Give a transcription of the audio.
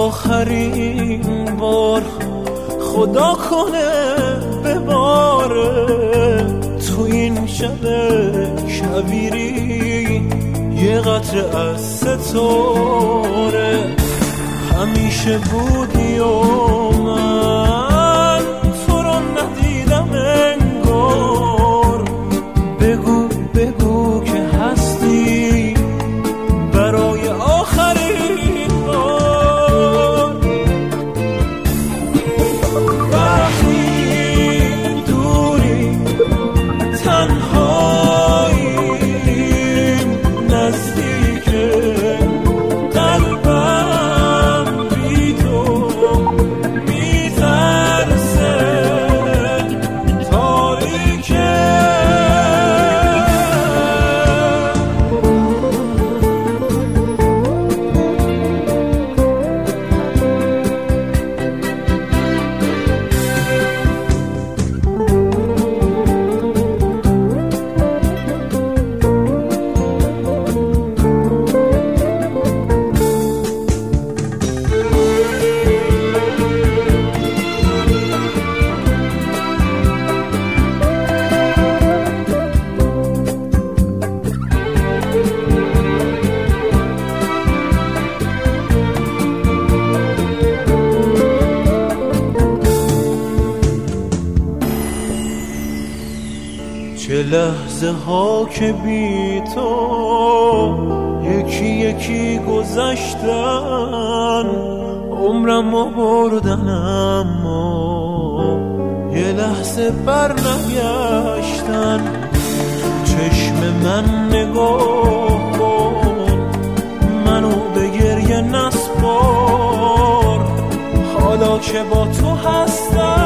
آخرین بار خدا کنه بباره تو این شب کویری یه قطره از ستاره. همیشه بودی و من تو رو ندیدم انگار. بگو بگو که هستی برای آخرین بار. وقتی دوری تنهاییم نزدیکه قلبم بی تو میترسه تاریکه. چه لحظه ها که بی تو یکی یکی گذشتن، عمرمو بردن اما یه لحظه بر نگشتن. چشم من نگاه کن منو به گریه نسپار، حالا که با تو هستم